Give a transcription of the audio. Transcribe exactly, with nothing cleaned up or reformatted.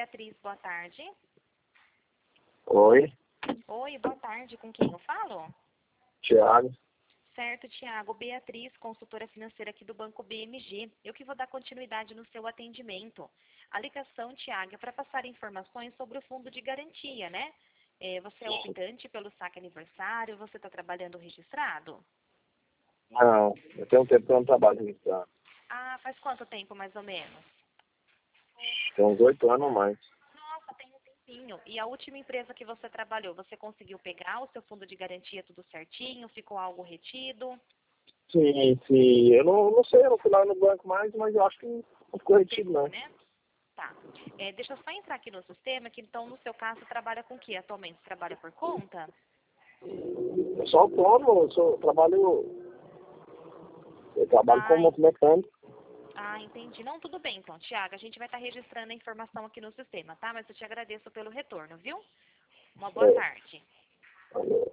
Beatriz, boa tarde. Oi, Oi, boa tarde. Com quem eu falo? Thiago. Certo, Tiago. Beatriz, consultora financeira aqui do Banco B M G. Eu que vou dar continuidade no seu atendimento. A ligação, Tiago, é para passar informações sobre o fundo de garantia, né? É, você é optante pelo saque aniversário? Você está trabalhando registrado? Não, eu tenho um tempo que eu não trabalho registrado. Ah, faz quanto tempo, mais ou menos? Tem uns oito anos ou mais. Nossa, tem um tempinho. E a última empresa que você trabalhou, você conseguiu pegar o seu fundo de garantia tudo certinho? Ficou algo retido? Sim, sim. Eu não, não sei, eu não fui lá no banco mais, mas eu acho que não ficou retido, Pegou, não. né? Tá. É, deixa eu só entrar aqui no sistema, que então no seu caso você trabalha com o que atualmente? Você trabalha por conta? Eu sou autônomo, eu sou, trabalho, eu trabalho Ah, como mecânico. ah, entendi. Não, tudo bem então, Tiago. A gente vai estar registrando a informação aqui no sistema, tá? Mas eu te agradeço pelo retorno, viu? Uma boa É, tarde. valeu.